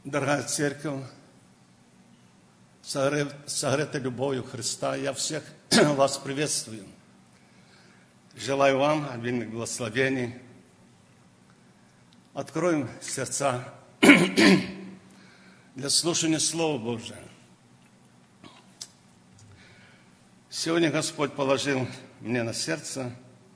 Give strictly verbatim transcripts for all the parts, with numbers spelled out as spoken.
Дорогая церковь, согретой любовью Христа, я всех вас приветствую. Желаю вам обильных благословений. Откроем сердца для слушания Слова Божия. Сегодня Господь положил мне на сердце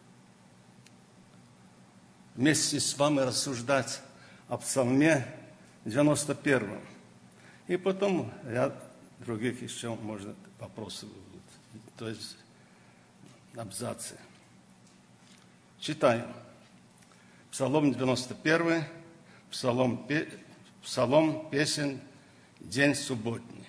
вместе с вами рассуждать о Псалме девяносто первом. И потом ряд других еще, может, вопросов будут, то есть абзацы. Читаем. Псалом девяносто первый, Псалом, Псалом песен, день субботний.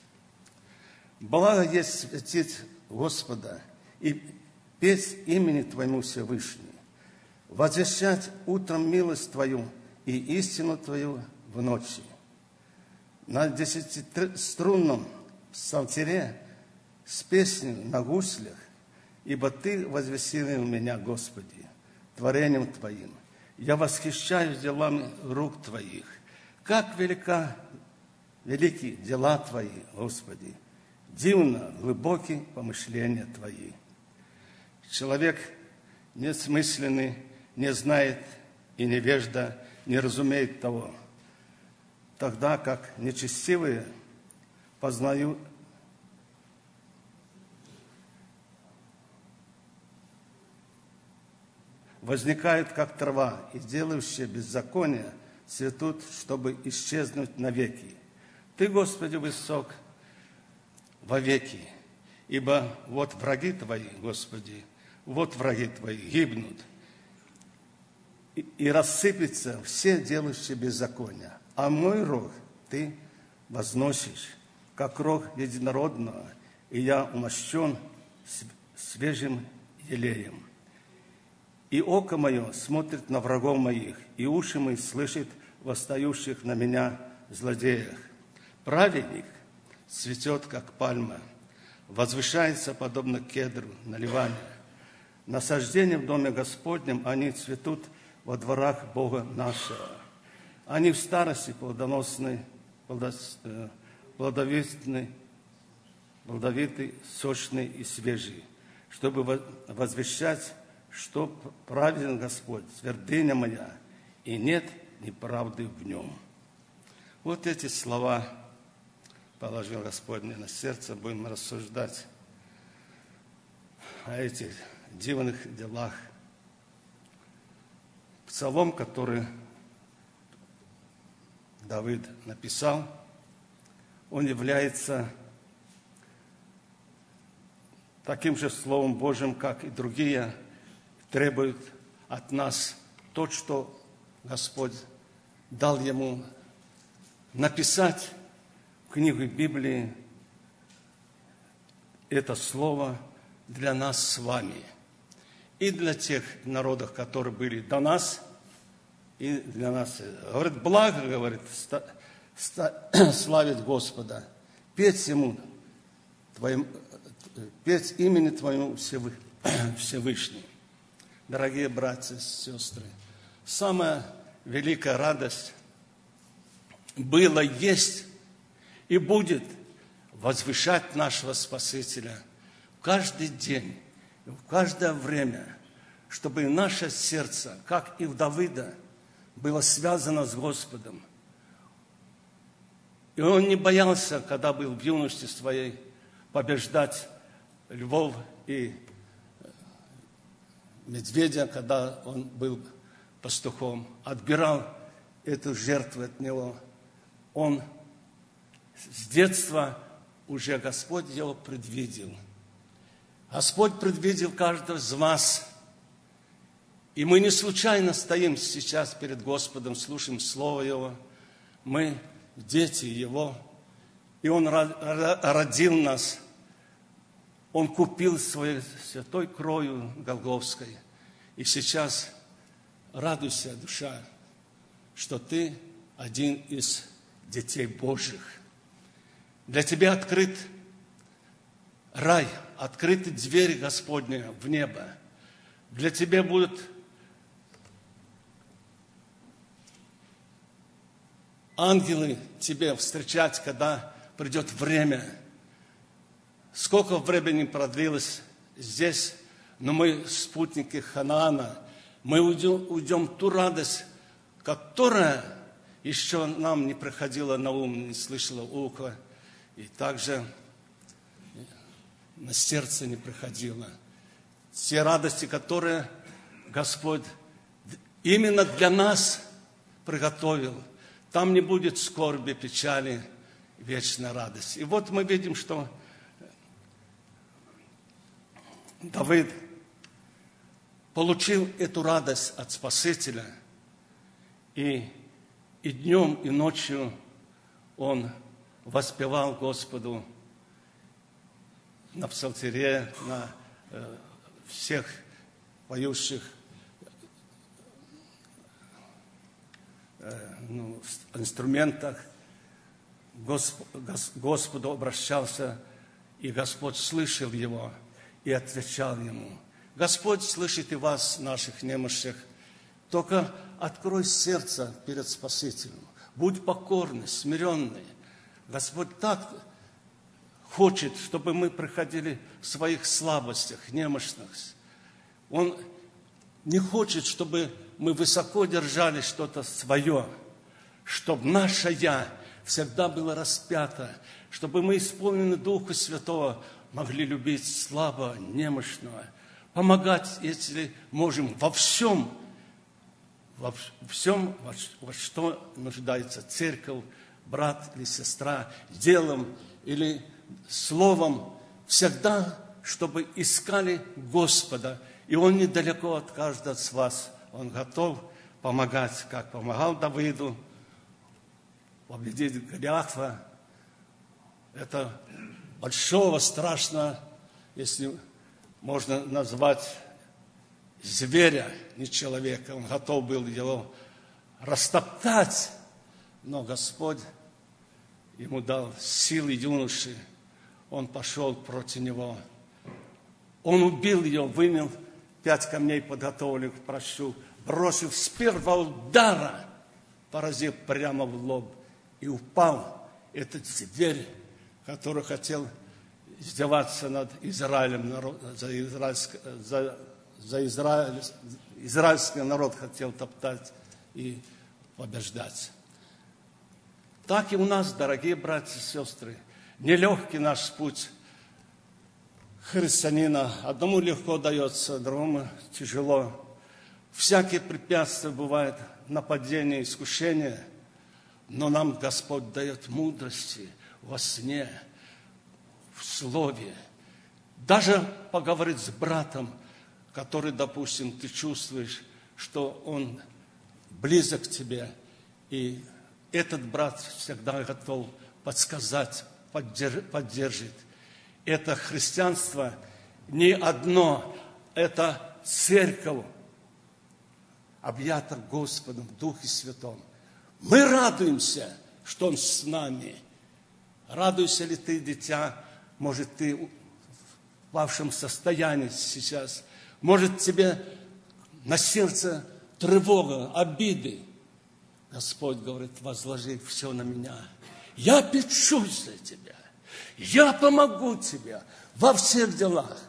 Благо есть светить Господа и петь имени Твоему Всевышний, возвещать утром милость Твою и истину Твою в ночи. На десятиструнном псалтире с песней на гуслях, ибо Ты возвеселил меня, Господи, творением Твоим. Я восхищаюсь делами рук Твоих. Как велика, велики дела Твои, Господи! Дивно, глубокие помышления Твои. Человек несмысленный не знает и невежда не разумеет того, тогда как нечестивые познают возникают, как трава, и делающие беззаконие цветут, чтобы исчезнуть навеки. Ты, Господи, высок вовеки, ибо вот враги Твои, Господи, вот враги Твои гибнут, и, и рассыпятся все делающие беззаконие. А мой рог Ты возносишь, как рог единородного, и я умощен свежим елеем. И око мое смотрит на врагов моих, и уши мои слышат восстающих на меня злодеях. Праведник цветет, как пальма, возвышается, подобно кедру на Ливане. Насаждения в доме Господнем, они цветут во дворах Бога нашего. Они в старости плодоносны, плодовитны, плодовиты, сочные и свежие, чтобы возвещать, что праведен Господь, твердыня моя, и нет неправды в нем. Вот эти слова положил Господь мне на сердце, будем рассуждать о этих дивных делах. Псалом, который Давид написал, он является таким же Словом Божьим, как и другие, требует от нас то, что Господь дал ему написать в книгу Библии. Это слово для нас с вами. И для тех народов, которые были до нас, и для нас. Говорит, благо, говорит, славить Господа, петь Ему, твоим, петь имени Твоему Всевышнему. Дорогие братья и сестры, самая великая радость была, есть и будет возвышать нашего Спасителя каждый день, в каждое время, чтобы наше сердце, как и у Давида, было связано с Господом. И он не боялся, когда был в юности своей, побеждать львов и медведя, когда он был пастухом, отбирал эту жертву от него. Он с детства уже Господь его предвидел. Господь предвидел каждого из вас. И мы не случайно стоим сейчас перед Господом, слушаем Слово Его. Мы дети Его. И Он родил нас. Он купил своей святой кровью Голгофской. И сейчас радуйся, душа, что ты один из детей Божьих. Для тебя открыт рай, открыты двери Господни в небо. Для тебя будут ангелы тебе встречать, когда придет время. Сколько времени продлилось здесь, но мы спутники Ханаана. Мы уйдем, уйдем в ту радость, которая еще нам не приходила на ум, не слышала ухо, и также на сердце не приходила. Те радости, которые Господь именно для нас приготовил. Там не будет скорби, печали, вечная радость. И вот мы видим, что Давид получил эту радость от Спасителя, и, и днем, и ночью он воспевал Господу на псалтере, на э, всех поющих э, ну, инструментах. Госп, гос, Господу обращался, и Господь слышал его и отвечал ему. Господь слышит и вас, наших немощных. Только открой сердце перед Спасителем. Будь покорный, смиренный. Господь так хочет, чтобы мы приходили в своих слабостях, немощных. Он не хочет, чтобы мы высоко держали что-то свое, чтобы наше «я» всегда было распято, чтобы мы, исполнены Духа Святого, могли любить слабого, немощного, помогать, если можем, во всем, во всем, во что нуждается церковь, брат или сестра, делом или словом, всегда, чтобы искали Господа. И Он недалеко от каждого из вас. Он готов помогать, как помогал Давиду, победить Голиафа. Это большого, страшного, если можно назвать, зверя, не человека. Он готов был его растоптать, но Господь ему дал силы юноши. Он пошел против него. Он убил ее, вымел пять камней подготовленных к прощу, бросил с первого удара, поразив прямо в лоб, и упал этот зверь, который хотел издеваться над Израилем, народ, за, израильск, за, за Израиль, израильский народ хотел топтать и побеждать. Так и у нас, дорогие братья и сестры, нелегкий наш путь христианина. Одному легко дается, другому тяжело. Всякие препятствия бывают, нападения, искушения, но нам Господь дает мудрости во сне, в слове. Даже поговорить с братом, который, допустим, ты чувствуешь, что он близок к тебе, и этот брат всегда готов подсказать, поддержит. Это христианство не одно, это церковь, объята Господом в Духе Святом. Мы радуемся, что Он с нами. Радуешься ли ты, дитя? Может, ты в павшем состоянии сейчас? Может, тебе на сердце тревога, обиды? Господь говорит, возложи все на меня. Я печусь за тебя. Я помогу тебе во всех делах.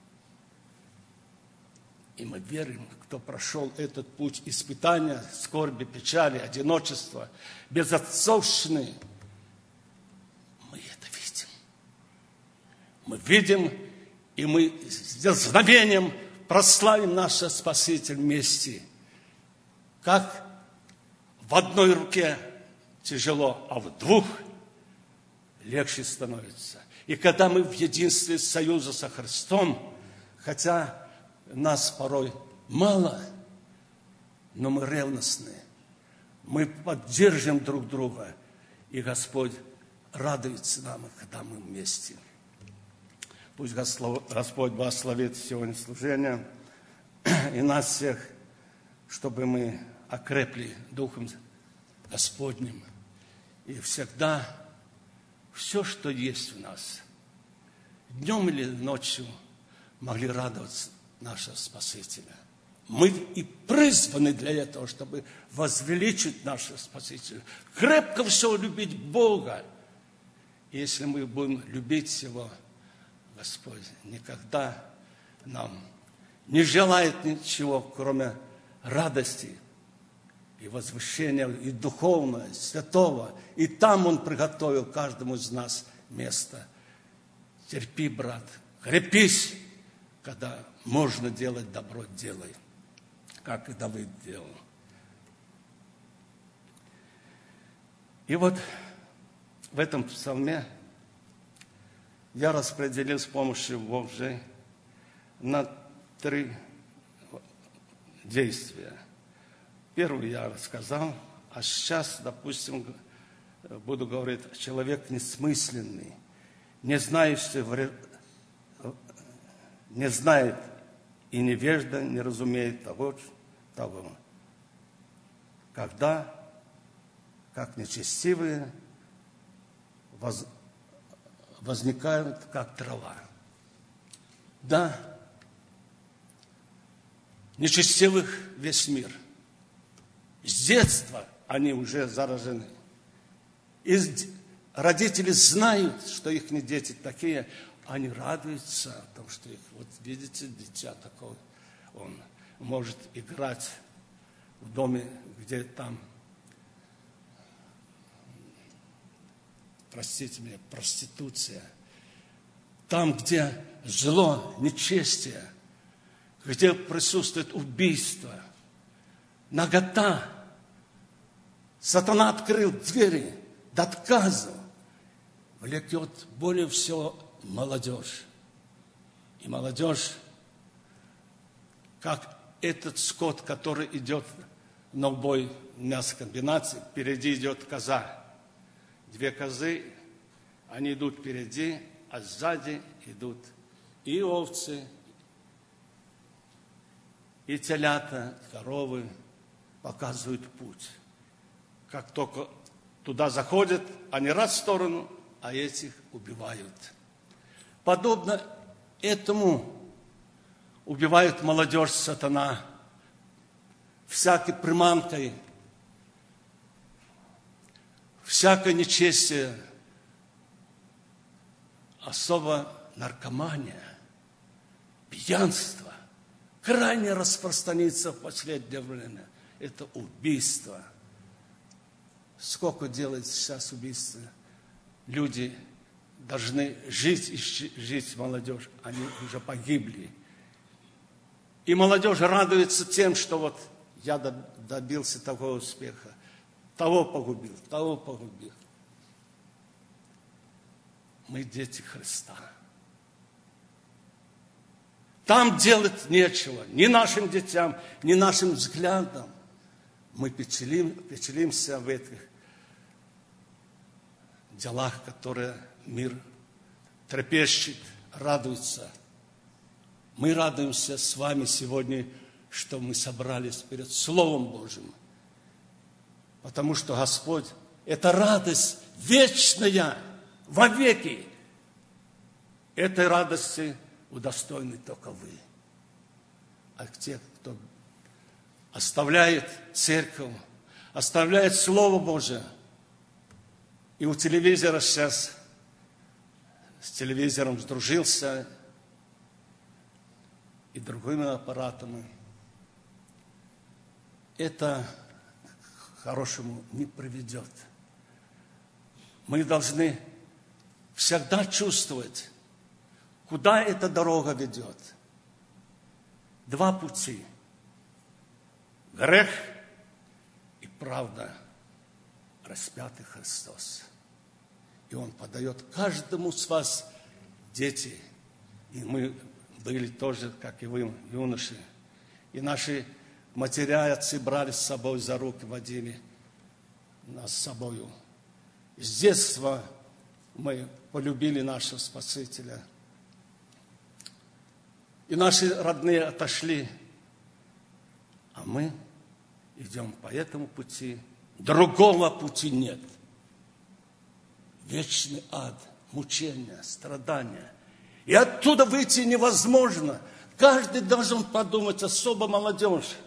И мы верим, кто прошел этот путь испытания, скорби, печали, одиночества, безотцовщины. Мы это видим. Мы видим, и мы с дерзновением прославим нашего Спасителя вместе. Как в одной руке тяжело, а в двух легче становится. И когда мы в единстве союза со Христом, хотя нас порой мало, но мы ревностны, мы поддержим друг друга, и Господь радуется нам, когда мы вместе. Пусть Господь благословит сегодня служение и нас всех, чтобы мы окрепли Духом Господним. И всегда все, что есть в нас, днем или ночью, могли радоваться нашего Спасителя. Мы и призваны для этого, чтобы возвеличить нашего Спасителя, крепко все любить Бога. И если мы будем любить Его, Господь никогда нам не желает ничего, кроме радости и возвышения, и духовного, и святого. И там Он приготовил каждому из нас место. Терпи, брат, крепись, когда можно делать добро, делай, как и Давид делал. И вот в этом псалме я распределил с помощью Божьей на три действия. Первый я рассказал, а сейчас, допустим, буду говорить, человек несмысленный, не знающий, не знает и невежда не разумеет того, того. Когда, как нечестивые, воз, возникают, как трава. Да, нечестивых весь мир. С детства они уже заражены. И родители знают, что их дети такие, они радуются о том, что их, вот видите, дитя такое, он может играть в доме, где там, простите меня, проституция, там, где зло, нечестие, где присутствует убийство, нагота. Сатана открыл двери до отказа, влекет более всего молодежь. И молодежь, как этот скот, который идет на убой в мясокомбинации, впереди идет коза. Две козы, они идут впереди, а сзади идут и овцы, и телята, коровы, показывают путь. Как только туда заходят, они раз в сторону, а этих убивают. Подобно этому убивает молодежь сатана всякой приманкой, всякое нечестие, особо наркомания, пьянство крайне распространится в последнее время. Это убийство. Сколько делается сейчас убийства? Люди должны жить и жить, молодежь, они уже погибли. И молодежь радуется тем, что вот я добился такого успеха, того погубил, того погубил. Мы дети Христа. Там делать нечего, ни нашим детям, ни нашим взглядам. Мы печалим, печалимся в этих делах, которые мир трепещет, радуется. Мы радуемся с вами сегодня, что мы собрались перед Словом Божьим. Потому что Господь, это радость вечная, вовеки. Этой радости удостоены только вы. А те, кто оставляет церковь, оставляет Слово Божие, и у телевизора сейчас, с телевизором сдружился, и другими аппаратами, это к хорошему не приведет. Мы должны всегда чувствовать, куда эта дорога ведет. Два пути. Грех и правда. Распятый Христос. И Он подает каждому с вас, дети. И мы были тоже, как и вы, юноши. И наши матеря и отцы брали с собой за руки, водили нас с собою. С детства мы полюбили нашего Спасителя. И наши родные отошли, а мы идем по этому пути. Другого пути нет. Вечный ад, мучения, страдания. И оттуда выйти невозможно. Каждый должен подумать, особо молодежь.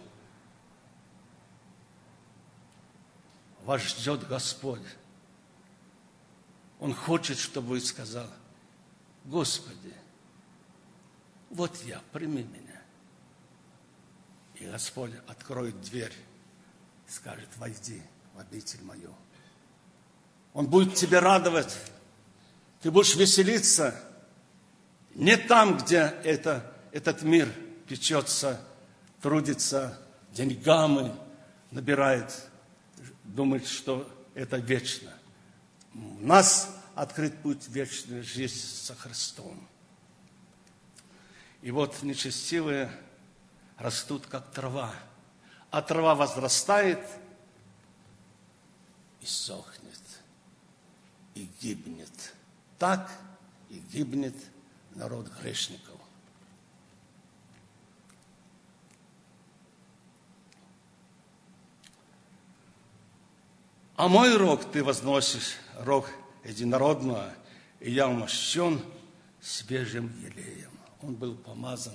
Вас ждет Господь. Он хочет, чтобы вы сказали: Господи, вот я, прими меня. И Господь откроет дверь и скажет: войди в обитель мою. Он будет тебя радовать. Ты будешь веселиться не там, где это, этот мир печется, трудится, деньгами набирает, думает, что это вечно. У нас открыт путь в вечную жизнь со Христом. И вот нечестивые растут, как трава. А трава возрастает и сохнет, и гибнет. Так и гибнет народ грешников. А мой рог ты возносишь, рог единородного, и я умощен свежим елеем. Он был помазан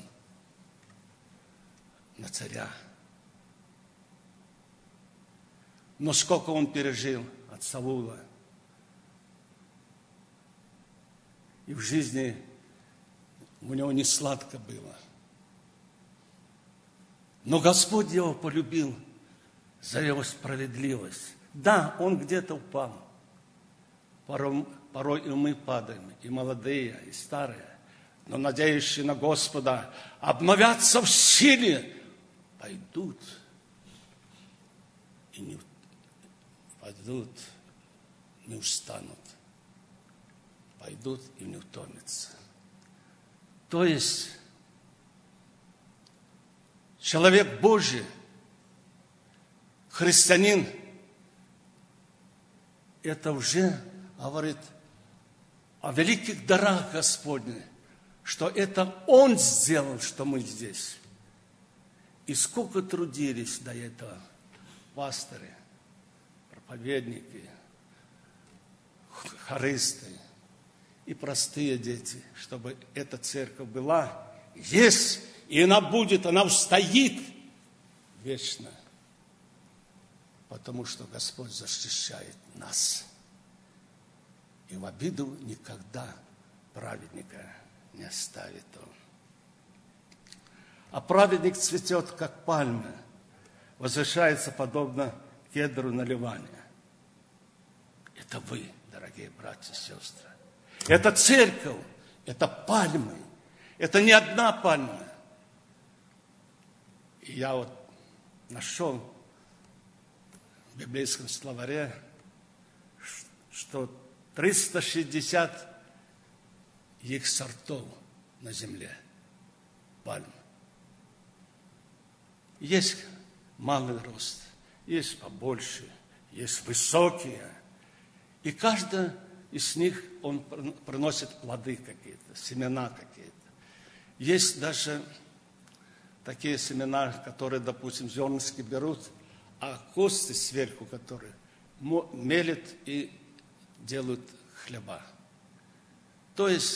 на царя. Но сколько он пережил от Саула. И в жизни у него не сладко было. Но Господь его полюбил за его справедливость. Да, он где-то упал. Порой, порой и мы падаем, и молодые, и старые. Но надеющие на Господа обновятся в силе, пойдут и не, пойдут, не устанут. Пойдут и не утомятся. То есть человек Божий, христианин, это уже говорит о великих дарах Господних, что это Он сделал, что мы здесь. И сколько трудились до этого пасторы, проповедники, хористы и простые дети, чтобы эта церковь была, есть, и она будет, она устоит вечно. Потому что Господь защищает нас. И в обиду никогда праведника не оставит Он. А праведник цветет, как пальма, возвышается подобно кедру на Ливане. Это вы, дорогие братья и сестры. Это церковь, это пальмы. Это не одна пальма. И я вот нашел в библейском словаре, что триста шестьдесят их сортов на земле пальм. Есть малый рост, есть побольше, есть высокие. И каждый из них, он приносит плоды какие-то, семена какие-то. Есть даже такие семена, которые, допустим, зернышки берут, а кости сверху, которые мелят и делают хлеба. То есть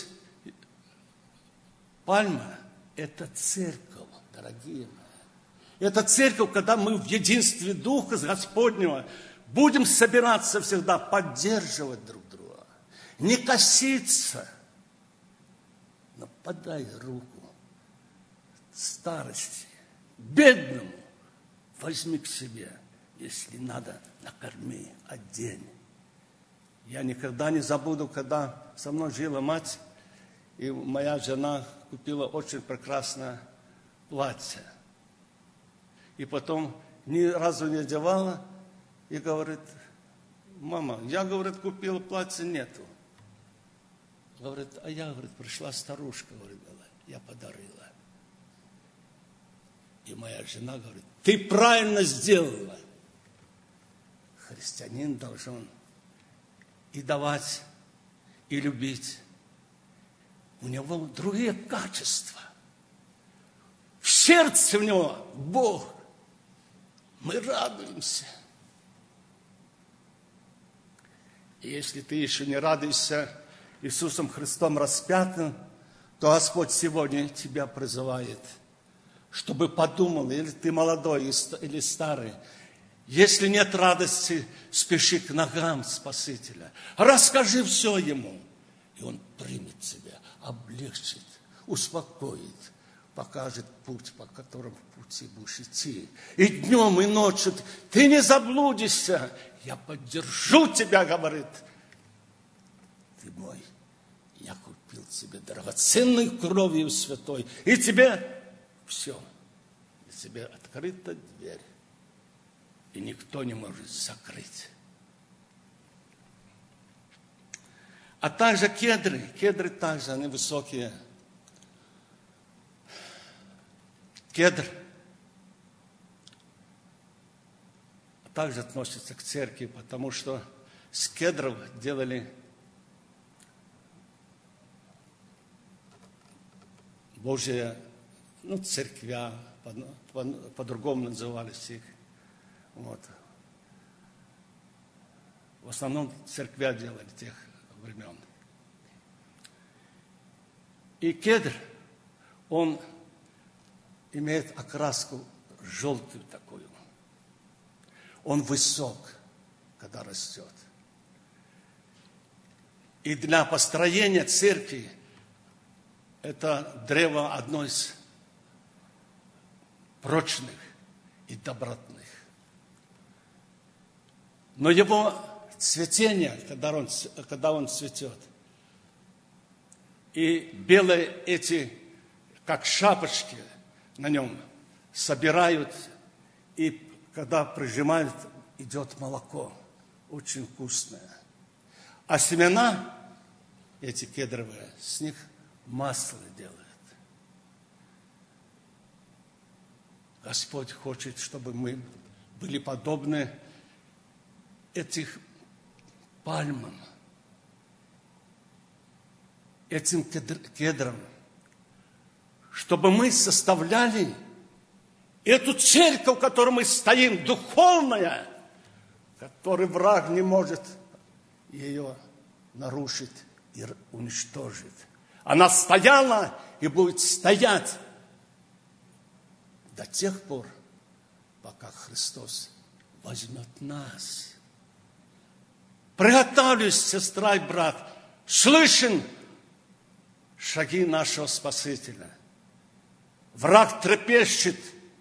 пальма – это церковь, дорогие мои. Это церковь, когда мы в единстве Духа Господнего будем собираться всегда, поддерживать друг друга, не коситься, но подай руку старости, бедному, возьми к себе, если надо, накорми, одень. Я никогда не забуду, когда со мной жила мать, и моя жена купила очень прекрасное платье. И потом ни разу не одевала, и говорит: мама, я, говорит, купила платье, нету. Говорит, а я, говорит, пришла старушка, говорит, я подарила. И моя жена говорит: ты правильно сделала. Христианин должен и давать, и любить. У него другие качества. В сердце у него Бог. Мы радуемся. И если ты еще не радуешься Иисусом Христом распятым, то Господь сегодня тебя призывает, чтобы подумал, или ты молодой, или старый, если нет радости, спеши к ногам Спасителя. Расскажи все Ему, и Он примет тебя, облегчит, успокоит, покажет путь, по которому пути будешь идти. И днем, и ночью ты не заблудишься. Я поддержу тебя, говорит. Ты мой. Я купил тебе драгоценной кровью святой. И тебе все. И тебе открыта дверь. И никто не может закрыть. А также кедры. Кедры также, они высокие. Кедр также относится к церкви, потому что с кедров делали Божьи, ну, церквя, по-другому по, по назывались их. Вот. В основном церквя делали тех времен. И кедр, он имеет окраску желтую такую. Он высок, когда растет. И для построения церкви это древо одно из прочных и добротных. Но его цветение, когда он, когда он цветет, и белые эти, как шапочки, на нем собирают, и когда прижимают, идет молоко, очень вкусное. А семена, эти кедровые, с них масло делают. Господь хочет, чтобы мы были подобны этим пальмам, этим кедрам, чтобы мы составляли эту церковь, в которой мы стоим, духовная, которой враг не может ее нарушить и уничтожить. Она стояла и будет стоять до тех пор, пока Христос возьмет нас. Приготовьтесь, сестра и брат, слышим шаги нашего Спасителя. Враг трепещет.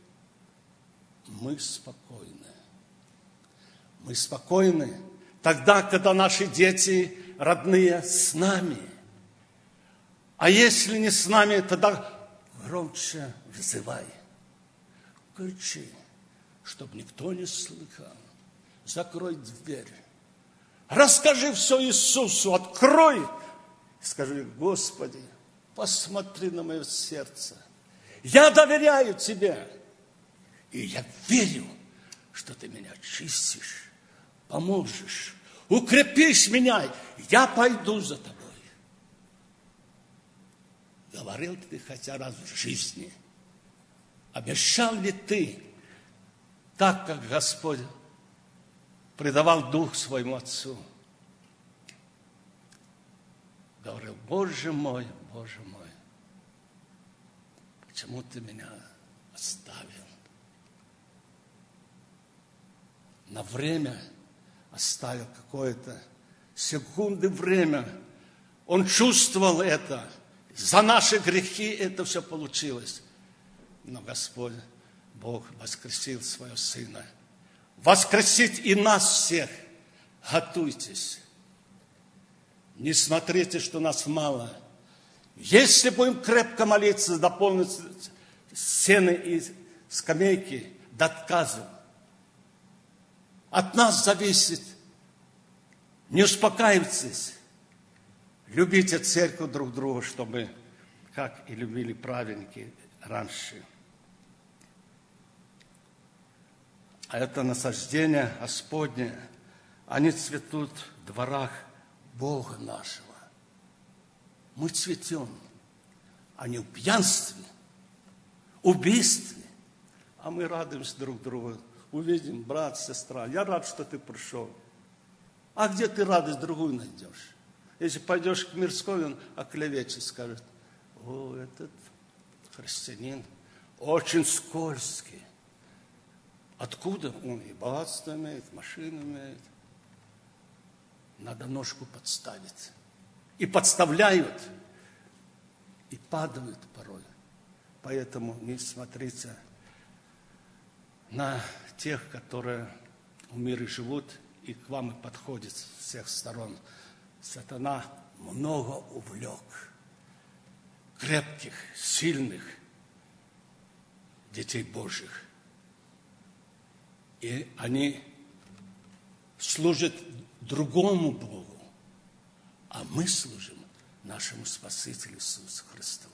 Мы спокойны. Мы спокойны тогда, когда наши дети родные с нами. А если не с нами, тогда громче взывай. Кричи, чтобы никто не слыхал. Закрой дверь. Расскажи все Иисусу, открой. Скажи: Господи, посмотри на мое сердце. Я доверяю Тебе. И я верю, что Ты меня очистишь, поможешь, укрепишь меня. Я пойду за Тобой. Говорил Ты хотя раз в жизни? Обещал ли Ты, так как Господь предавал Дух Своему Отцу? Говорил: Боже мой, Боже мой, почему Ты меня оставил? На время оставил какое-то секунды время. Он чувствовал это. За наши грехи это все получилось. Но Господь, Бог, воскресил Своего Сына. Воскресить и нас всех. Готуйтесь. Не смотрите, что нас мало. Если будем крепко молиться, дополнить стены и скамейки до отказа, от нас зависит. Не успокаивайтесь. Любите церковь друг друга, чтобы, как и любили праведники раньше. А это насаждение Господне, они цветут в дворах Бога нашего. Мы цветем, а не в пьянстве, убийстве. А мы радуемся друг другу. Увидим, брат, сестра, я рад, что ты пришел. А где ты радость другую найдешь? Если пойдешь к мирской, он оклеветчик скажет: о, этот христианин очень скользкий. Откуда он и богатство имеет, машину имеет? Надо ножку подставить. И подставляют, и падают порой. Поэтому не смотрите на тех, которые в мире живут, и к вам и подходят с всех сторон. Сатана много увлек крепких, сильных детей Божьих. И они служат другому Богу, а мы служим нашему Спасителю Иисусу Христу.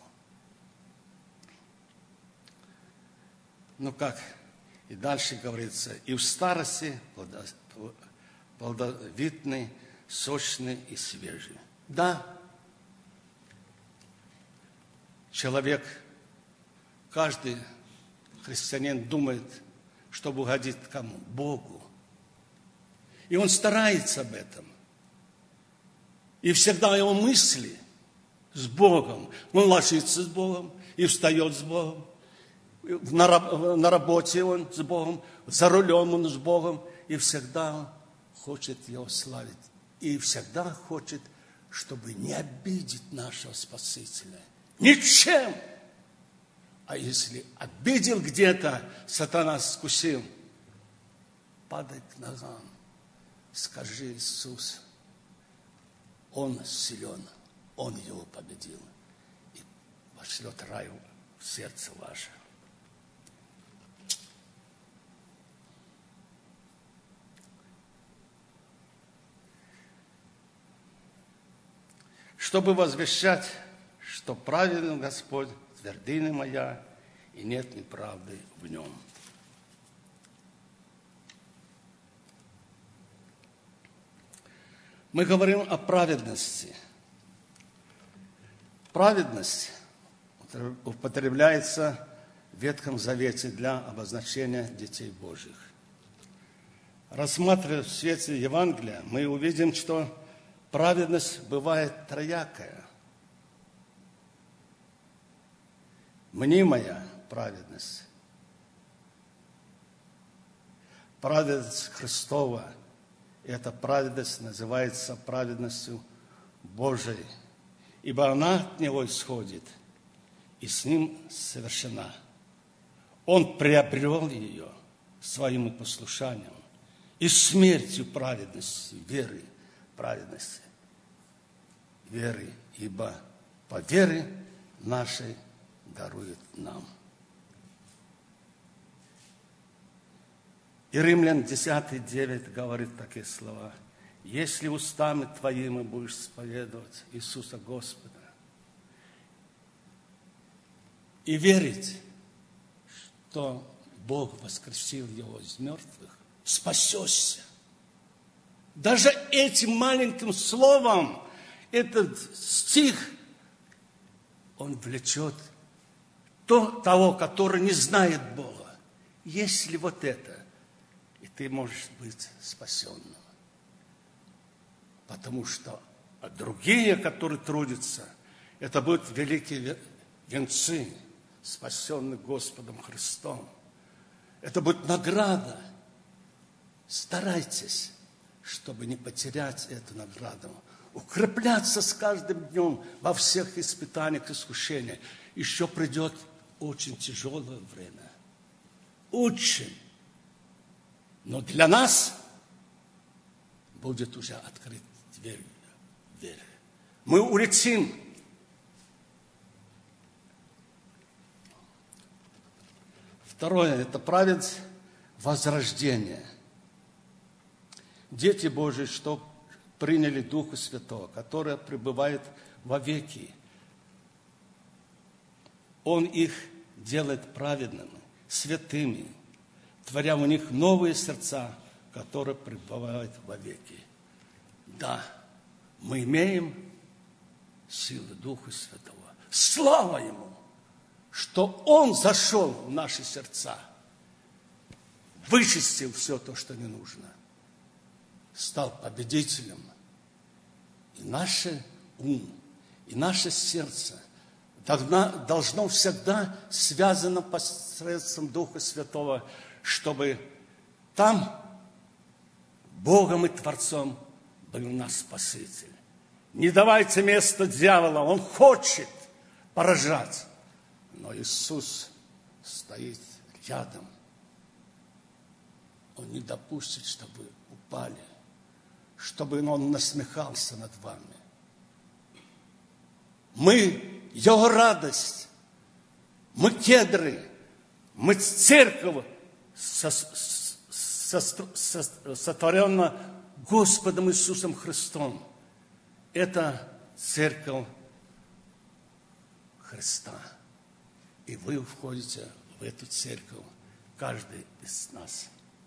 Ну как, и дальше говорится, и в старости плодовитный, сочный и свежий. Да, человек, каждый христианин думает, чтобы угодить кому? Богу. И он старается об этом. И всегда его мысли с Богом. Он ложится с Богом и встает с Богом. На работе он с Богом, за рулем он с Богом. И всегда он хочет его славить. И всегда хочет, чтобы не обидеть нашего Спасителя. Ничем! А если обидел где-то, сатана скусил, падай к ногам. Скажи, Иисус, Он силен, Он его победил. И пошлет рай в сердце ваше. Чтобы возвещать, что праведен Господь, твердыня моя, и нет неправды в нем. Мы говорим о праведности. Праведность употребляется в Ветхом Завете для обозначения детей Божьих. Рассматривая в свете Евангелия, мы увидим, что праведность бывает троякая. Мнимая праведность. Праведность Христова. Эта праведность называется праведностью Божией, ибо она от Него исходит и с Ним совершена. Он приобрел ее своим послушанием и смертью праведности, веры, праведности, веры, ибо по вере нашей дарует нам. И Римлян десять девять говорит такие слова. Если устами твоими будешь исповедовать Иисуса Господа и верить, что Бог воскресил Его из мертвых, спасешься. Даже этим маленьким словом этот стих, он влечет то, того, который не знает Бога. Если вот это, и ты можешь быть спасенным. Потому что а другие, которые трудятся, это будут великие венцы, спасенные Господом Христом. Это будет награда. Старайтесь, чтобы не потерять эту награду. Укрепляться с каждым днем во всех испытаниях, искушениях. Еще придет очень тяжелое время. Очень. Но для нас будет уже открыта дверь вверх. Мы улетим. Второе, это праведность возрождения. Дети Божьи, что приняли Духа Святого, который пребывает вовеки. Он их делает праведными, святыми, творя у них новые сердца, которые пребывают вовеки. Да, мы имеем силу Духа Святого. Слава Ему, что Он зашел в наши сердца, вычистил все то, что не нужно, стал победителем. И наш ум, и наше сердце должно, должно всегда связано посредством Духа Святого, чтобы там Богом и Творцом был наш Спаситель. Не давайте место дьявола, он хочет поражать. Но Иисус стоит рядом. Он не допустит, чтобы вы упали, чтобы Он насмехался над вами. Мы Его радость, мы кедры, мы церковь, сотворенная Господом Иисусом Христом. Это церковь Христа. И вы входите в эту церковь, каждый из нас.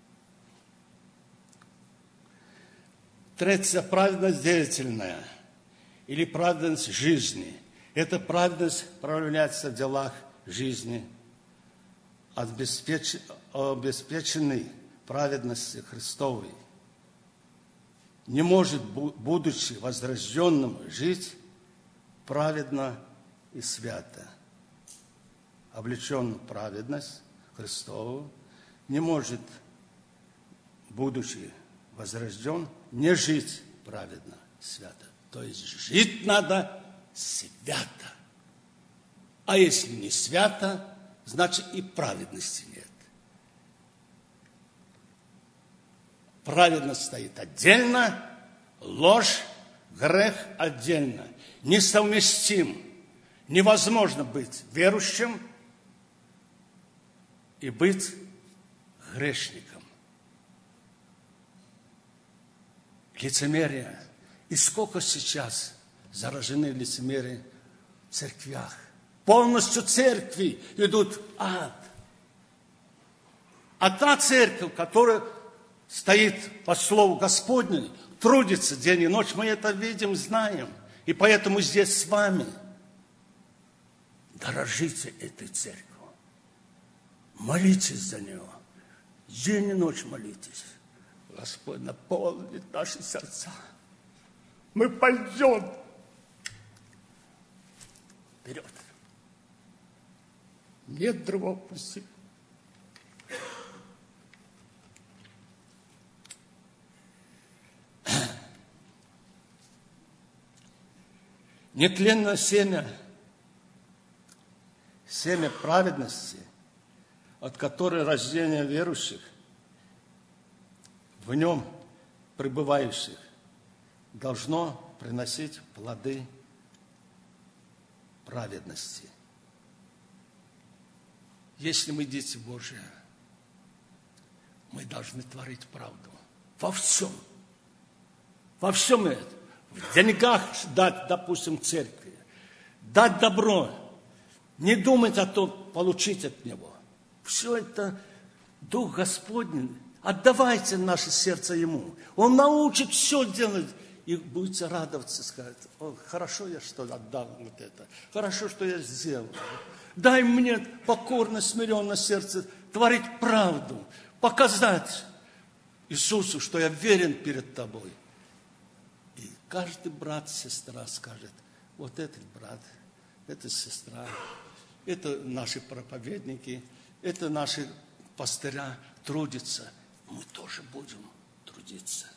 Третья праведность деятельная или праведность жизни. Эта праведность проявляется в делах жизни, обеспеч... обеспеченной праведности Христовой. Не может, будучи возрожденным, жить праведно и свято. Облечен в праведность Христову не может, будучи возрожден, не жить праведно, свято. То есть жить надо свято. А если не свято, значит и праведности нет. Праведность стоит отдельно, ложь, грех отдельно. Несовместим. Невозможно быть верующим и быть грешником. Лицемерие. И сколько сейчас заражены лицемерие в церквях. Полностью церкви идут в ад. А та церковь, которая стоит по слову Господню, трудится день и ночь, мы это видим, знаем. И поэтому здесь с вами. Дорожите этой церковью. Молитесь за нее. День и ночь молитесь. Господь наполнит наши сердца. Мы пойдем вперед. Нет другого пути. Нетленное семя, семя праведности, от которой рождение верующих, в нем пребывающих, должно приносить плоды праведности. Если мы дети Божии, мы должны творить правду. Во всем. Во всем это. В деньгах дать, допустим, церкви. Дать добро. Не думать о том, получить от Него. Все это Дух Господень. Отдавайте наше сердце Ему. Он научит все делать. И будете радоваться, сказать: о, хорошо я что отдал вот это. Хорошо, что я сделал. Дай мне покорно, смиренно сердце творить правду. Показать Иисусу, что я верен перед Тобой. И каждый брат, сестра скажет: вот этот брат, это сестра, это наши проповедники, это наши пастыря трудятся. Мы тоже будем трудиться.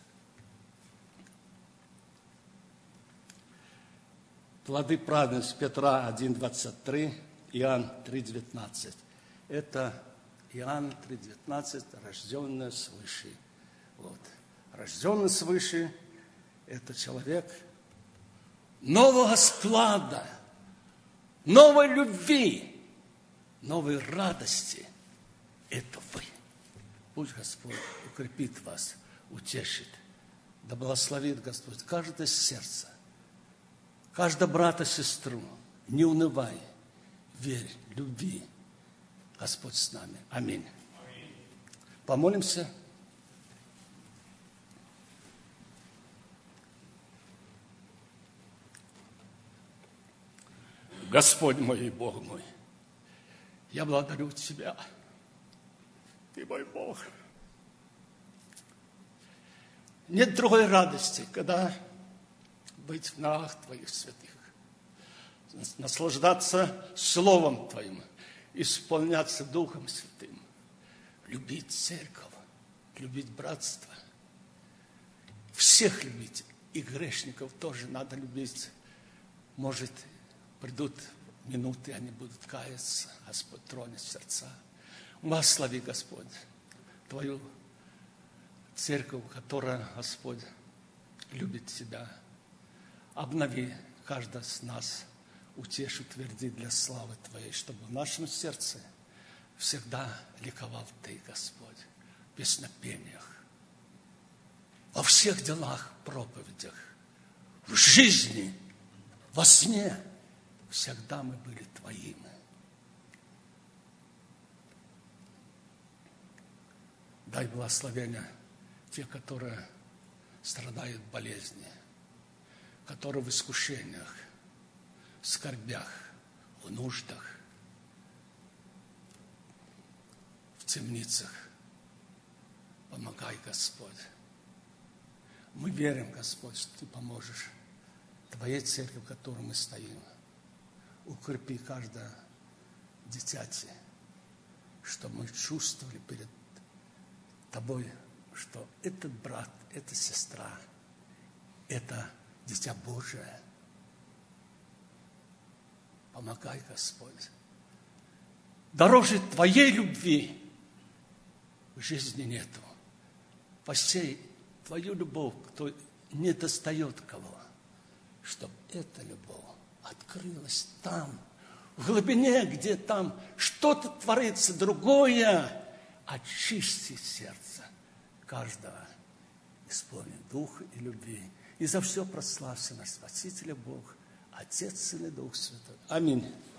Плоды праведности Петра один двадцать три, Иоанн три девятнадцать. Это Иоанн три девятнадцать, рожденный свыше. Вот. Рожденный свыше – это человек нового склада, новой любви, новой радости. Это вы. Пусть Господь укрепит вас, утешит. Да благословит Господь каждое сердце, каждого брата, сестру. Не унывай, верь, люби. Господь с нами. Аминь. Аминь. Помолимся. Господь мой и Бог мой, я благодарю Тебя. Ты мой Бог. Нет другой радости, когда быть в ногах Твоих святых. наслаждаться Словом Твоим, исполняться Духом Святым, любить церковь, любить братство, всех любить, и грешников тоже надо любить. Может, придут минуты, они будут каяться, Господь тронет сердца. Благослови, Господь, Твою церковь, которая, Господь, любит Тебя. Обнови каждого из нас, утеши, утверди для славы Твоей, чтобы в нашем сердце всегда ликовал Ты, Господь, в песнопениях, во всех делах, проповедях, в жизни, во сне. Всегда мы были Твоими. Дай благословения те, которые страдают болезни, которые в искушениях, в скорбях, в нуждах, в темницах. Помогай, Господь. Мы верим, Господь, что Ты поможешь Твоей церкви, в которой мы стоим. Укрепи каждое дитяти, чтобы мы чувствовали перед Тобой, что этот брат, эта сестра, это дитя Божие. Помогай, Господь. Дороже Твоей любви в жизни нету. Посей Твою любовь, кто не достает кого, чтобы эта любовь открылась там, в глубине, где там что-то творится другое. Очисти сердце каждого, исполни духа и любви. И за все прославься наш Спаситель Бог, Отец, Сын и Дух Святой. Аминь.